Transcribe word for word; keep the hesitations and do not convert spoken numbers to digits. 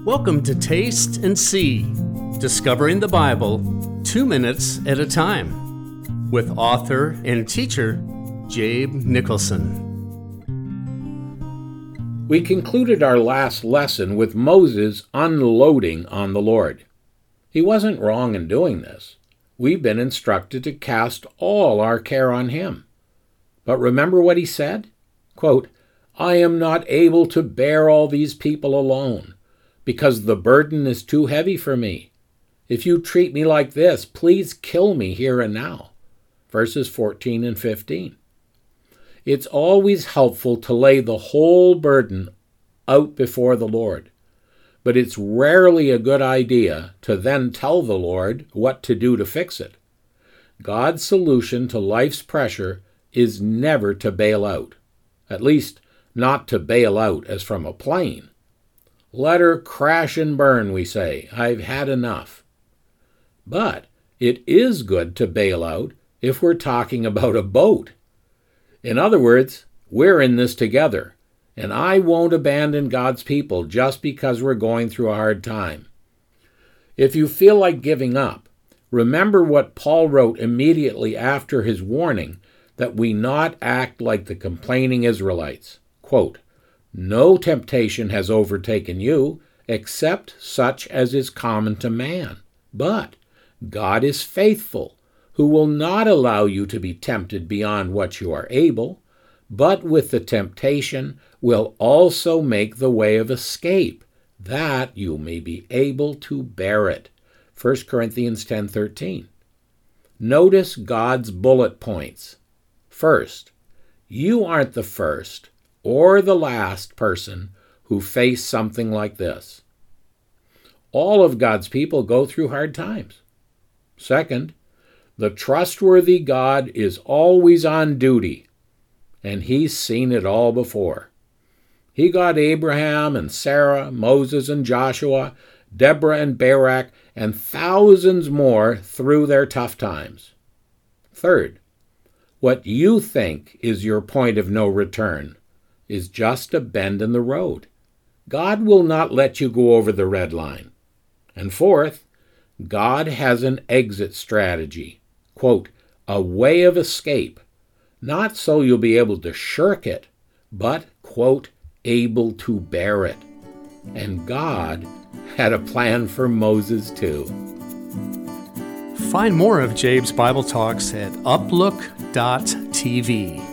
Welcome to Taste and See, Discovering the Bible two minutes at a time, with author and teacher Jabe Nicholson. We concluded our last lesson with Moses unloading on the Lord. He wasn't wrong in doing this. We've been instructed to cast all our care on him. But remember what he said? Quote, I am not able to bear all these people alone, because the burden is too heavy for me. If you treat me like this, please kill me here and now. Verses fourteen and fifteen. It's always helpful to lay the whole burden out before the Lord, but it's rarely a good idea to then tell the Lord what to do to fix it. God's solution to life's pressure is never to bail out, at least not to bail out as from a plane. Let her crash and burn, we say. I've had enough. But it is good to bail out if we're talking about a boat. In other words, we're in this together, and I won't abandon God's people just because we're going through a hard time. If you feel like giving up, remember what Paul wrote immediately after his warning that we not act like the complaining Israelites. Quote, no temptation has overtaken you except such as is common to man. But God is faithful, who will not allow you to be tempted beyond what you are able, but with the temptation will also make the way of escape, that you may be able to bear it. First Corinthians ten thirteen. Notice God's bullet points. First, you aren't the first or the last person who faced something like this. All of God's people go through hard times. Second, the trustworthy God is always on duty, and he's seen it all before. He got Abraham and Sarah, Moses and Joshua, Deborah and Barak, and thousands more through their tough times. Third, what you think is your point of no return is just a bend in the road. God will not let you go over the red line. And fourth, God has an exit strategy, quote, a way of escape, not so you'll be able to shirk it, but, quote, able to bear it. And God had a plan for Moses too. Find more of Jabe's Bible Talks at uplook dot t v.